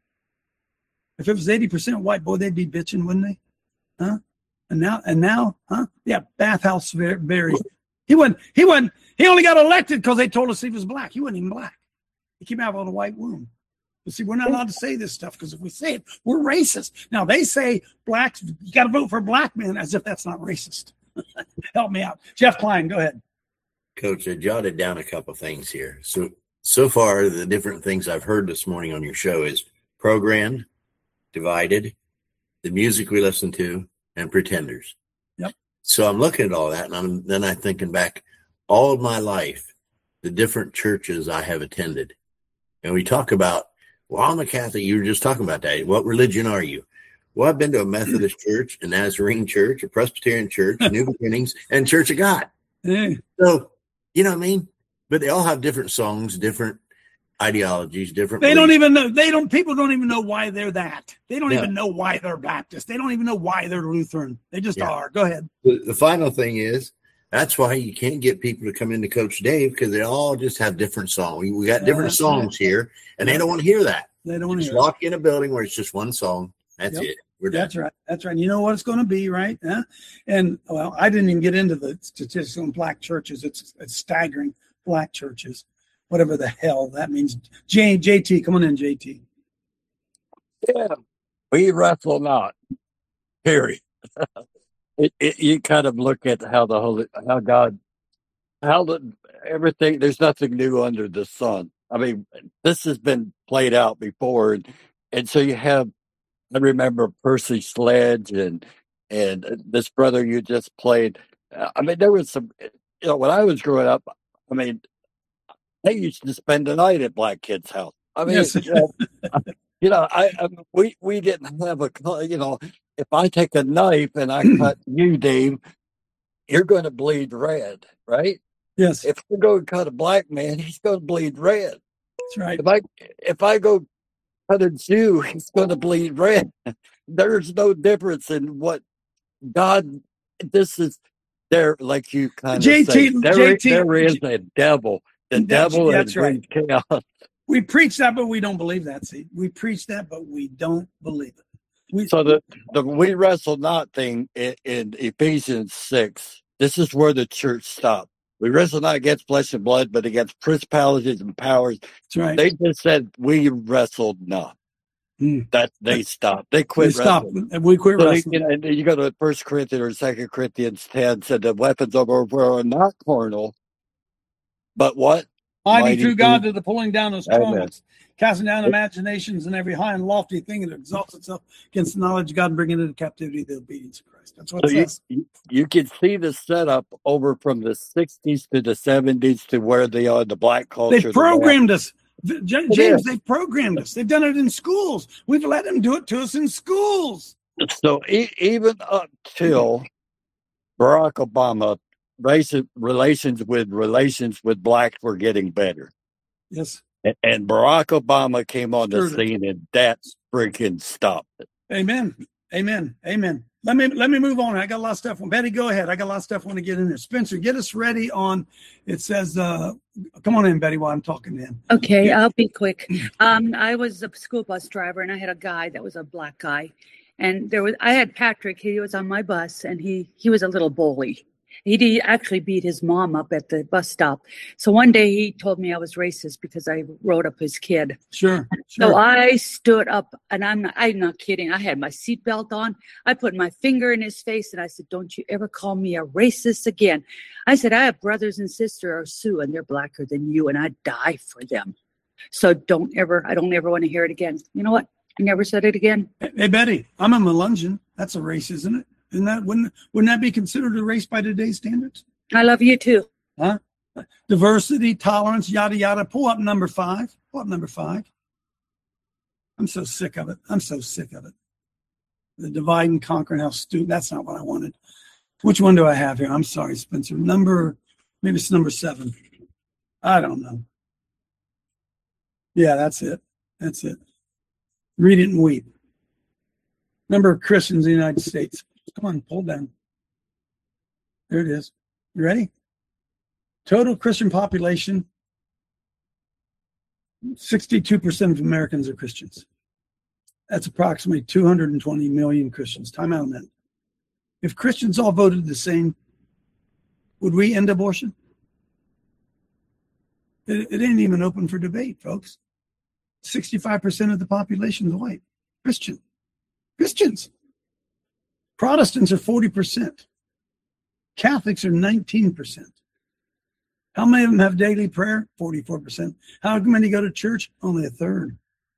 If it was eighty percent white, boy, they'd be bitching, wouldn't they? Huh? And now, and now, huh? Yeah, Bathhouse Berry. He wasn't. He wasn't. He only got elected because they told us he was black. He wasn't even black. He came out with a white womb. But see, we're not allowed to say this stuff because if we say it, we're racist. Now they say blacks, you got to vote for black men, as if that's not racist. Help me out, Jeff Klein. Go ahead. Coach, I jotted down a couple things here. So, so far, the different things I've heard this morning on your show is program, divided, the music we listen to, and pretenders. Yep. So I'm looking at all that, and I'm then I'm thinking back all of my life, the different churches I have attended. And we talk about, well, I'm a Catholic. You were just talking about that. What religion are you? Well, I've been to a Methodist church, a Nazarene church, a Presbyterian church, New Beginnings, and Church of God. Hey. So, you know what I mean? But they all have different songs, different ideologies, different. They don't beliefs. even know. They don't. People don't even know why they're that. They don't Yeah. even know why they're Baptist. They don't even know why they're Lutheran. They just Yeah. are. Go ahead. The, the final thing is that's why you can't get people to come into Coach Dave because they all just have different songs. We, we got Yeah, different that's songs right. here, and they don't want to hear that. They don't want to Just hear it. walk in a building where it's just one song. That's Yep. it. We're done. That's right. That's right. You know what it's going to be, right? Huh? And well, I didn't even get into the statistics on black churches. It's, it's staggering. Black churches, whatever the hell that means. J, JT, come on in, J T. Yeah, we wrestle not. Period. it, it, you kind of look at how the Holy, how God, how the everything. There's nothing new under the sun. I mean, this has been played out before, and, and so you have. I remember Percy Sledge and and this brother you just played. I mean, there was some. You know, when I was growing up, I mean, they used to spend the night at black kids' house. I mean, Yes. you know, you know, I, I we we didn't have a, you know, if I take a knife and I cut you, Dave, you're going to bleed red, right? Yes. If I go cut a black man, he's going to bleed red. That's right. If I if I go cut a Jew, he's going to bleed red. There's no difference in what God. This is there, like you kind of J T say. There, J T there is a devil. The That's- devil that's has brings chaos. We preach that, but we don't believe that. See, we preach that, but we don't believe it. We, So the, the we wrestle not thing in, in Ephesians six, this is where the church stopped. We wrestle not against flesh and blood, but against principalities and powers. That's right. They just said we wrestled not. Hmm. That they stopped. They quit We stopped. wrestling. We quit So they- wrestling. you know, and you go to First Corinthians or Second Corinthians ten, said the weapons of our war are not carnal, but what? Mighty through God to the pulling down of Amen. strongholds, casting down imaginations and every high and lofty thing that exalts itself against the knowledge of God and bringing into captivity the obedience of Christ. That's what So it you, says. you you can see the setup over from the sixties to the seventies to where they are, the black culture. They've the programmed us. V- J- It James, is. they've programmed us. They've done it in schools. We've let them do it to us in schools. black- So e- even up till Barack Obama, race, relations with relations with blacks were getting better. Yes. And, and Barack Obama came on the Sure. scene, and that freaking stopped it. Amen. Amen. Amen. Let me let me move on. I got a lot of stuff. Betty, go ahead. I got a lot of stuff I want to get in there. Spencer, get us ready on. It says, uh, come on in, Betty, while I'm talking to him. Okay, I'll be quick. Um, I was a school bus driver, and I had a guy that was a black guy, and there was I had Patrick. He was on my bus, and he he was a little bully. He did actually beat his mom up at the bus stop. So one day he told me I was racist because I wrote up his kid. Sure. So sure. I stood up, and I'm not, I'm not kidding. I had my seatbelt on. I put my finger in his face, and I said, "Don't you ever call me a racist again." I said, "I have brothers and sisters, Sue, and they're blacker than you, and I'd die for them. So don't ever, I don't ever want to hear it again." You know what? I never said it again. Hey, Betty, I'm a Melungeon. That's a race, isn't it? Isn't that wouldn't wouldn't that be considered a race by today's standards? I love you too. Huh? Diversity, tolerance, yada yada. Pull up number five. Pull up number five. I'm so sick of it. I'm so sick of it. The divide and conquer and how stupid. That's not what I wanted. Which one do I have here? I'm sorry, Spencer. Number, maybe it's number seven. I don't know. Yeah, that's it. That's it. Read it and weep. Number of Christians in the United States. Come on, pull down. There it is. You ready? Total Christian population, sixty-two percent of Americans are Christians. That's approximately two hundred twenty million Christians. Time out a minute. If Christians all voted the same, would we end abortion? It, it ain't even open for debate, folks. sixty-five percent of the population is white. Christian. Christians. Protestants are forty percent. Catholics are nineteen percent. How many of them have daily prayer? forty-four percent. How many go to church? Only a third.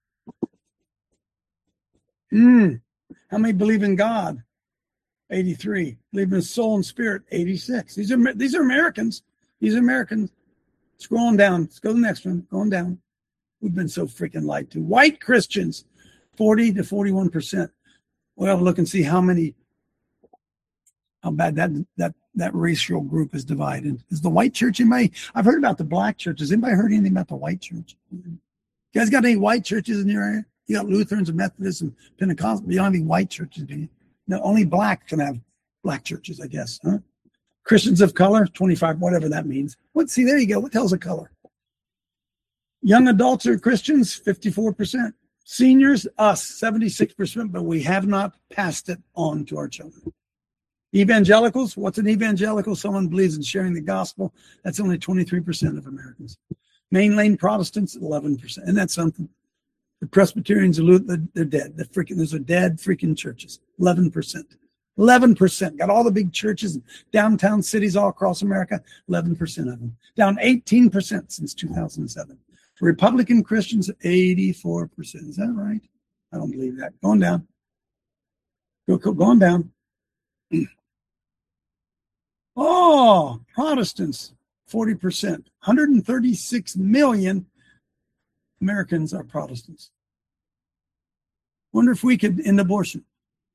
Mm. How many believe in God? eighty-three. Believe in soul and spirit? eighty-six. These are these are Americans. These are Americans. Scrolling down. Let's go to the next one. Going down. We've been so freaking lied to. White Christians, forty to forty-one percent. We'll have a look and see how many, how bad that that that racial group is divided. Is the white church anybody? I've heard about the black churches. Anybody heard anything about the white church? You guys got any white churches in your area? You got Lutherans and Methodists and Pentecostals. You don't have any white churches, do you? No, only black can have black churches, I guess. Huh? Christians of color, twenty-five, whatever that means. What? See, there you go. What the hell's a color? Young adults are Christians, fifty-four percent. Seniors, us, seventy-six percent, but we have not passed it on to our children. Evangelicals, what's an evangelical? Someone believes in sharing the gospel. That's only twenty-three percent of Americans. Mainline Protestants, eleven percent. And that's something. The Presbyterians, they're dead. They're freaking, those are dead freaking churches. eleven percent. eleven percent. Got all the big churches in downtown cities all across America. eleven percent of them. Down eighteen percent since two thousand seven. Republican Christians, eighty-four percent. Is that right? I don't believe that. Going down. Go, go, going down. Oh, Protestants, forty percent. one hundred thirty-six million Americans are Protestants. Wonder if we could end abortion.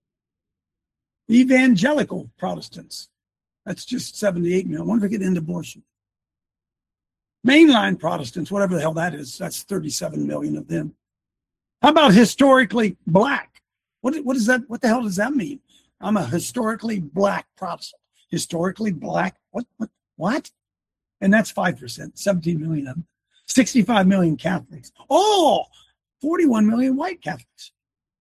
Evangelical Protestants, that's just seventy-eight million. Wonder if we could end abortion. Mainline Protestants, whatever the hell that is, that's thirty-seven million of them. How about historically black? What, what is that? What the hell does that mean? I'm a historically black Protestant. Historically black? What? What? What? And that's five percent, seventeen million of them. sixty-five million Catholics. Oh, forty-one million white Catholics.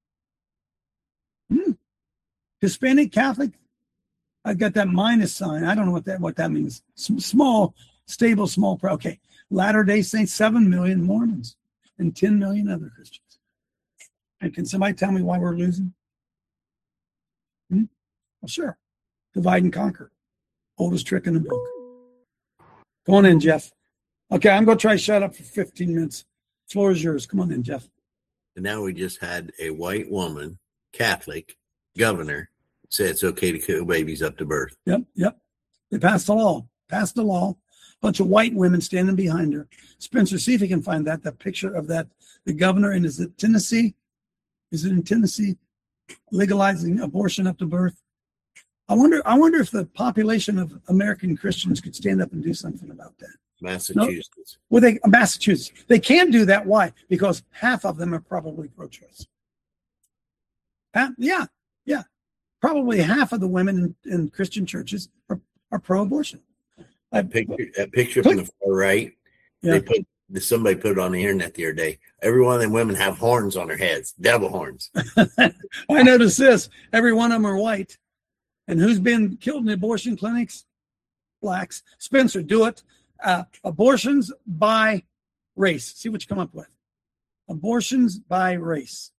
Hmm. Hispanic Catholic, I got that minus sign. I don't know what that what that means. S- small, stable, small. Pro. Okay. Latter-day Saints, seven million Mormons, and ten million other Christians. And can somebody tell me why we're losing? Hmm? Well, sure. Divide and conquer. Oldest trick in the book. Come on in, Jeff. Okay, I'm going to try to shut up for fifteen minutes. Floor is yours. Come on in, Jeff. And now we just had a white woman, Catholic, governor, say it's okay to kill babies up to birth. Yep, yep. They passed the law. Passed the law. Bunch of white women standing behind her. Spencer, see if you can find that, that picture of that, the governor, and is it Tennessee? Is it in Tennessee? Legalizing abortion up to birth. I wonder I wonder if the population of American Christians could stand up and do something about that. Massachusetts. No? Well, they Massachusetts. They can't do that. Why? Because half of them are probably pro-choice. Half, yeah, yeah. Probably half of the women in, in Christian churches are, are pro-abortion. That picture, that picture from the far right, Yeah. they put somebody put it on the internet the other day. Every one of them women have horns on their heads, devil horns. I noticed this. Every one of them are white. And who's been killed in abortion clinics? Blacks. Spencer, do it. Uh, abortions by race. See what you come up with. Abortions by race.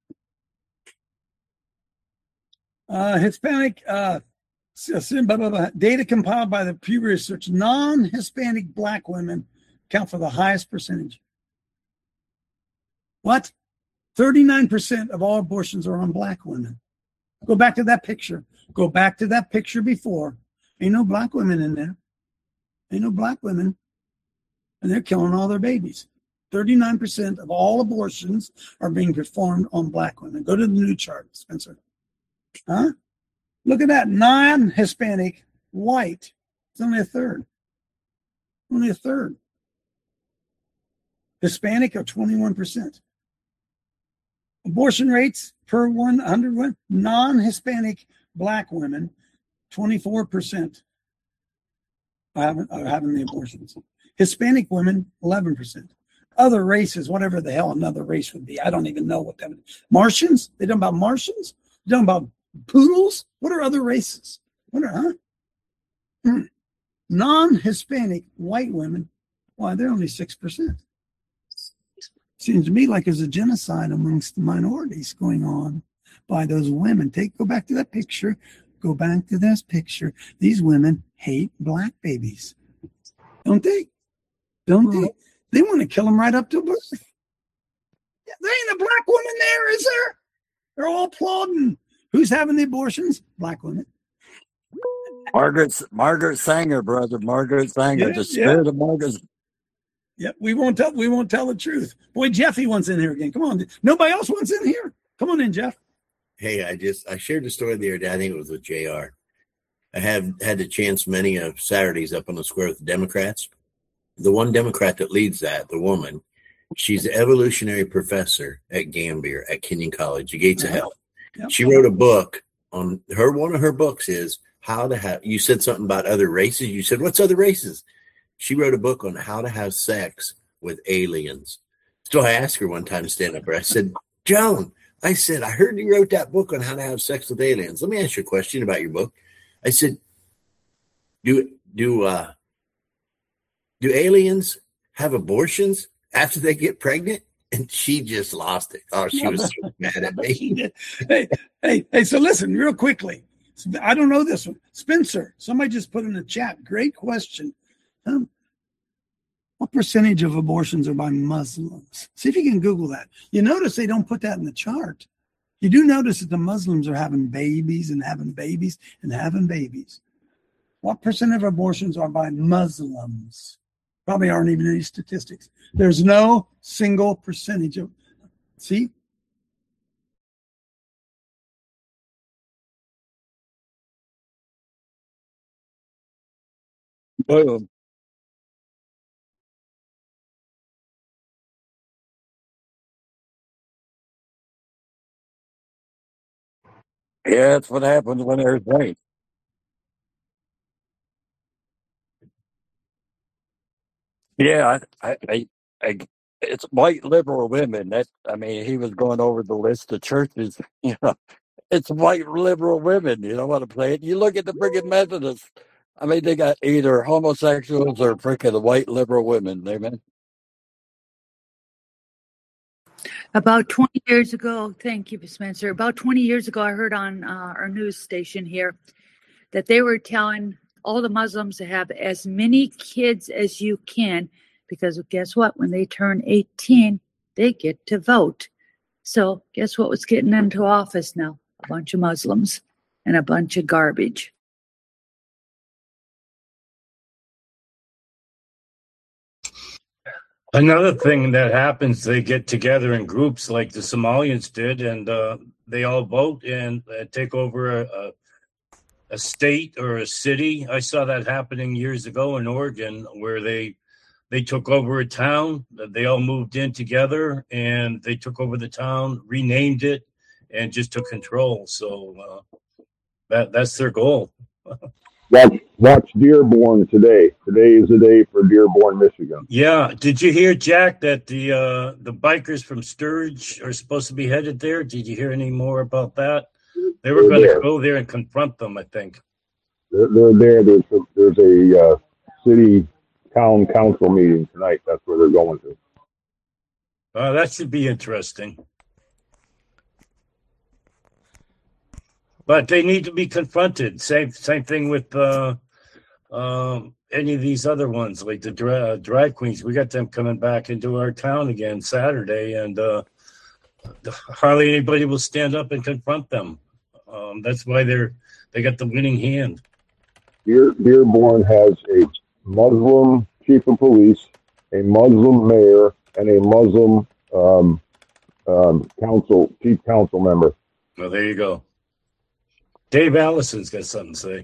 Uh, Hispanic uh, blah, blah, blah. Data compiled by the Pew Research. Non-Hispanic black women account for the highest percentage. What? thirty-nine percent of all abortions are on black women. Go back to that picture. Go back to that picture before. Ain't no black women in there. Ain't no black women. And they're killing all their babies. thirty-nine percent of all abortions are being performed on black women. Go to the new chart, Spencer. Huh? Look at that. Non-Hispanic, white. It's only a third. Only a third. Hispanic are twenty-one percent. Abortion rates per one hundred non-Hispanic black women, twenty-four percent are having, are having the abortions. Hispanic women, eleven percent. Other races, whatever the hell another race would be, I don't even know what that would be. Martians? They talking about Martians? They talking about poodles? What are other races? What are, huh? Hmm. Non-Hispanic white women, why, they're only six percent. Seems to me like there's a genocide amongst the minorities going on by those women. Take go back to that picture. Go back to this picture. These women hate black babies, don't they? Don't they? They want to kill them right up to birth. Yeah, there ain't a black woman there, is there? They're all applauding. Who's having the abortions? Black women. Margaret Margaret Sanger, brother. Margaret Sanger. Yeah, the spirit yeah. of Margaret. Yep, we won't tell. We won't tell the truth. Boy, Jeffy wants in here again. Come on, nobody else wants in here. Come on in, Jeff. Hey, I just I shared the story the other day. I think it was with J R. I have had the chance many of Saturdays up on the square with the Democrats. The one Democrat that leads that, the woman, she's an evolutionary professor at Gambier at Kenyon College, the Gates of Hell. Yep. She wrote a book on her. One of her books is how to have. You said something about other races. You said, what's other races? She wrote a book on how to have sex with aliens. So I asked her one time, stand up, I said, Joan, I said, I heard you wrote that book on how to have sex with aliens. Let me ask you a question about your book. I said, do do uh, do aliens have abortions after they get pregnant? And she just lost it. Oh, she was so mad at me. hey, hey, hey, so listen real quickly. I don't know this one. Spencer, somebody just put in the chat. Great question. Um, what percentage of abortions are by Muslims? See if you can Google that. You notice they don't put that in the chart. You do notice that the Muslims are having babies and having babies and having babies. What percent of abortions are by Muslims? Probably aren't even any statistics. There's no single percentage of, see? Boom. Yeah, that's what happens when there's rain. Yeah, I, I, I it's white liberal women. That I mean, he was going over the list of churches. You know, it's white liberal women. You don't want to play it. You look at the friggin' Methodists. I mean, they got either homosexuals or freaking white liberal women. Amen. About twenty years ago, thank you, Spencer. About twenty years ago, I heard on uh, our news station here that they were telling all the Muslims to have as many kids as you can, because guess what? When they turn eighteen, they get to vote. So guess what was getting into office now? A bunch of Muslims and a bunch of garbage. Another thing that happens, they get together in groups like the Somalians did, and uh, they all vote and uh, take over a, a, a state or a city. I saw that happening years ago in Oregon, where they they took over a town. They all moved in together, and they took over the town, renamed it, and just took control. So uh, that that's their goal. Watch, watch Dearborn today. Today is the day for Dearborn, Michigan. Yeah. Did you hear, Jack, that the uh, the bikers from Sturge are supposed to be headed there? Did you hear any more about that? They were going to go there and confront them, I think. They're, they're there. There's a, there's a uh, city town council meeting tonight. That's where they're going to. Uh, that should be interesting. But they need to be confronted. Same same thing with uh, um, any of these other ones, like the dra- drag queens. We got them coming back into our town again Saturday, and uh, hardly anybody will stand up and confront them. Um, that's why they're they got the winning hand. Dear, Dearborn has a Muslim chief of police, a Muslim mayor, and a Muslim um, um, council chief council member. Well, there you go. Dave Allison's got something to say.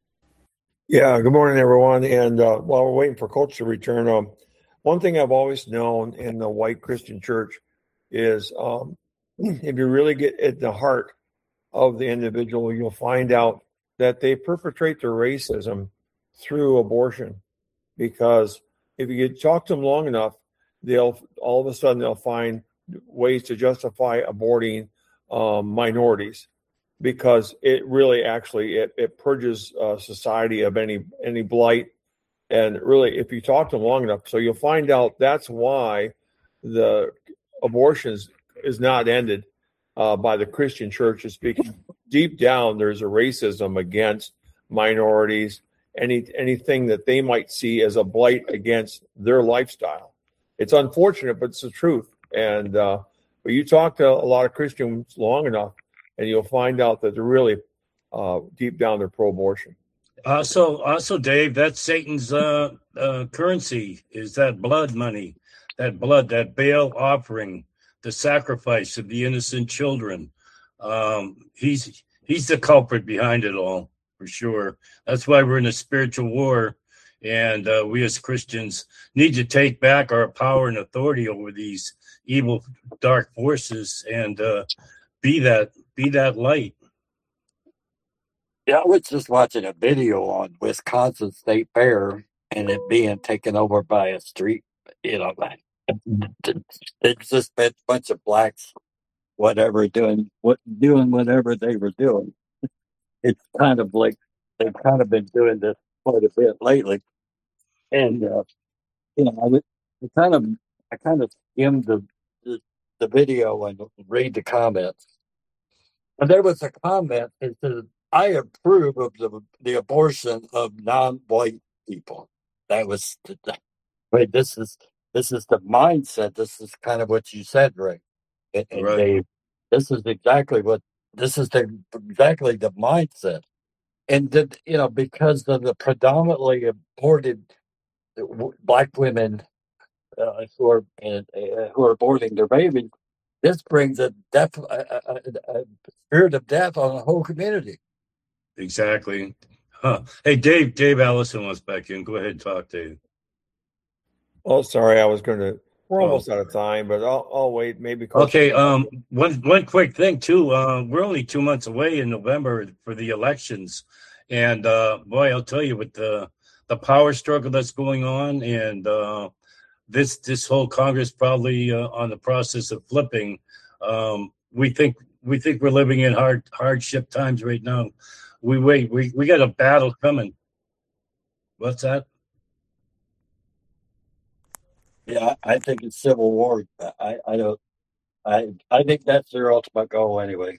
Yeah, good morning, everyone. And uh, while we're waiting for Coach to return, um, one thing I've always known in the white Christian church is um, if you really get at the heart of the individual, you'll find out that they perpetrate their racism through abortion. Because if you talk to them long enough, they'll all of a sudden they'll find ways to justify aborting um, minorities. Because it really actually it, it purges uh, society of any any blight, and really if you talk to them long enough, so you'll find out that's why the abortions is not ended uh, by the Christian church. Is because deep down there's a racism against minorities, any anything that they might see as a blight against their lifestyle. It's unfortunate, but it's the truth. And uh, but you talk to a lot of Christians long enough, and you'll find out that they're really uh, deep down they're pro-abortion. Also, also, Dave, that's Satan's uh, uh, currency is that blood money, that blood, that bail offering, the sacrifice of the innocent children. Um, he's he's the culprit behind it all, for sure. That's why we're in a spiritual war, and uh, we as Christians need to take back our power and authority over these evil, dark forces and uh, be that. Be that light. Yeah, I was just watching a video on Wisconsin State Fair and it being taken over by a street, you know, it's just a bunch of blacks, whatever, doing what doing whatever they were doing. It's kind of like they've kind of been doing this quite a bit lately. And uh, you know, I, would, I kind of I kind of skimmed the, the the video and read the comments. And there was a comment that said, I approve of the, the abortion of non-white people. That was, the, wait, this is this is the mindset. This is kind of what you said, Rick. And, and right. they, this is exactly what, this is the exactly the mindset. And, the, you know, because of the predominantly aborted black women uh, who are uh, who are aborting their babies, this brings a death, a, a, a spirit of death on the whole community. Exactly. Huh. Hey, Dave. Dave Allison wants back in. Go ahead and talk, Dave. Oh, sorry. I was going to. We're almost oh. out of time, but I'll, I'll wait. Maybe. Okay. Um. One one quick thing too. Uh, we're only two months away in November for the elections, and uh, boy, I'll tell you, with the the power struggle that's going on, and uh, this this whole Congress probably uh, on the process of flipping. Um, we think we think we're living in hard hardship times right now. We wait. We we got a battle coming. What's that? Yeah, I think it's civil war. I, I don't. I I think that's their ultimate goal anyway.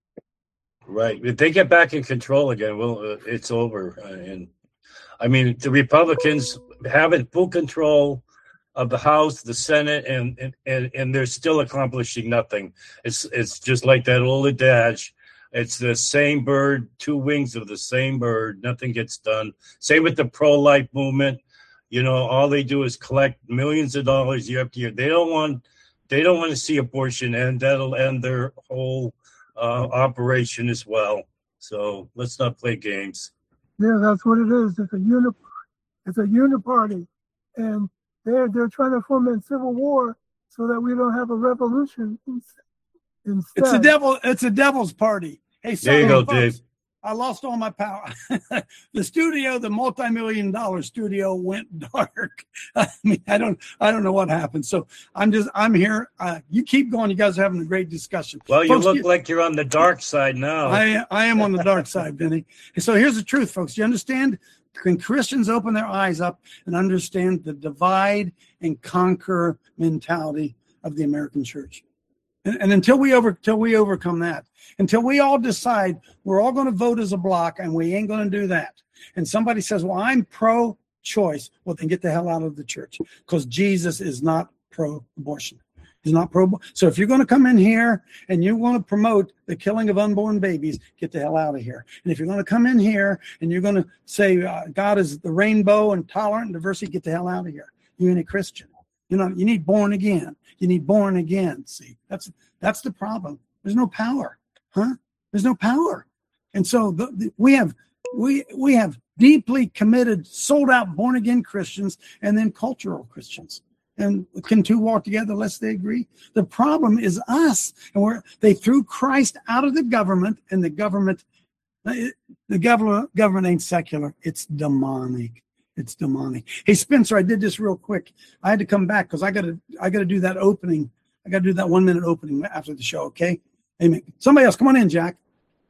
Right. If they get back in control again, well, uh, it's over. Uh, and I mean, the Republicans having full control of the House, the Senate, and and and, and they're still accomplishing nothing. It's it's just like that old adage. It's the same bird, two wings of the same bird. Nothing gets done. Same with the pro-life movement. You know, all they do is collect millions of dollars year after year. They don't want, they don't want to see abortion end. That'll end their whole uh, operation as well. So let's not play games. Yeah, that's what it is. It's a uni, it's a uniparty, and they're they're trying to foment civil war so that we don't have a revolution. Instead, it's a devil. It's a devil's party. Hey, there you go, folks, Dave. I lost all my power. The studio, the multi-million dollar studio, went dark. I mean, I don't, I don't know what happened. So I'm just, I'm here. Uh, you keep going. You guys are having a great discussion. Well, you folks, look you, like you're on the dark side now. I, I am on the dark side, Vinny. And so here's the truth, folks. You understand? When Christians open their eyes up and understand the divide and conquer mentality of the American church. And, and until we over, until we overcome that, until we all decide we're all going to vote as a block, and we ain't going to do that. And somebody says, well, I'm pro-choice. Well, then get the hell out of the church, because Jesus is not pro-abortion. He's not pro. So if you're going to come in here and you want to promote the killing of unborn babies, get the hell out of here. And if you're going to come in here and you're going to say uh, God is the rainbow and tolerant and diversity, get the hell out of here. You ain't a Christian. You know, you need born again. You need born again. See, that's that's the problem. There's no power, huh? There's no power, and so the, the, we have we we have deeply committed, sold out, born again Christians, and then cultural Christians. And can two walk together unless they agree? The problem is us, and we're they threw Christ out of the government, and the government, the government government ain't secular. It's demonic. It's demonic. Hey, Spencer, I did this real quick. I had to come back because I got to I got to do that opening. I got to do that one minute opening after the show. Okay. Amen. Somebody else, come on in, Jack.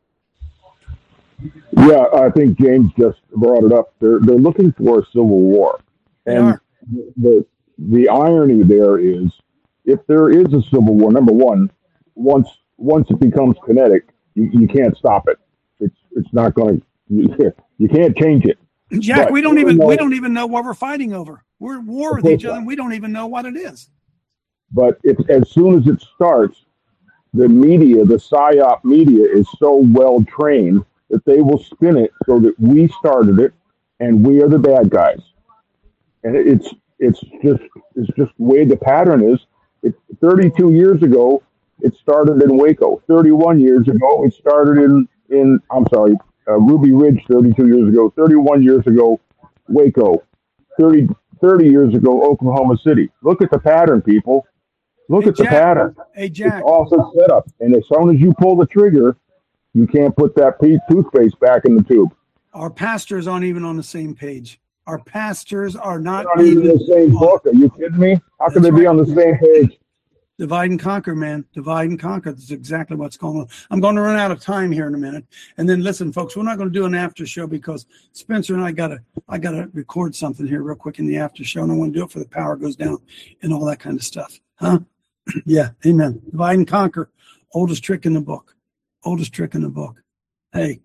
Yeah, I think James just brought it up. They're they're looking for a civil war, and the the irony there is, if there is a civil war, number one, once once it becomes kinetic, you, you can't stop it. It's it's not going to. You, you can't change it. Jack, but we don't even know, we don't even know what we're fighting over. We're at war with each other, and we don't even know what it is. But if, as soon as it starts, the media, the PSYOP media, is so well trained that they will spin it so that we started it, and we are the bad guys. And it's it's just it's just the way the pattern is. It, thirty-two years ago, it started in Waco. thirty-one years ago, it started in in I'm sorry. Uh, Ruby Ridge thirty-two years ago, thirty-one years ago, Waco, thirty, thirty years ago, Oklahoma City. Look at the pattern, people. Look hey, at the Jack, pattern. Hey, Jack. It's also set up. And as soon as you pull the trigger, you can't put that pe- toothpaste back in the tube. Our pastors aren't even on the same page. Our pastors are not, They're not even in the same on, book. Are you kidding me? How can they right. be on the same page? Divide and conquer, man. Divide and conquer. That's exactly what's going on. I'm going to run out of time here in a minute. And then listen, folks, we're not going to do an after show because Spencer and I got to I got to record something here real quick in the after show. And I want to do it for the power goes down and all that kind of stuff. Huh? Yeah. Amen. Divide and conquer. Oldest trick in the book. Oldest trick in the book. Hey,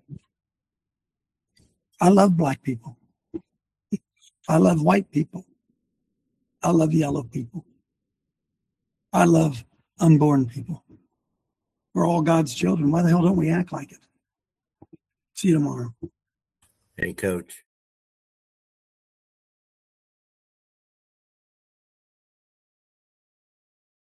I love black people. I love white people. I love yellow people. I love unborn people. We're all God's children. Why the hell don't we act like it? See you tomorrow. Hey, Coach.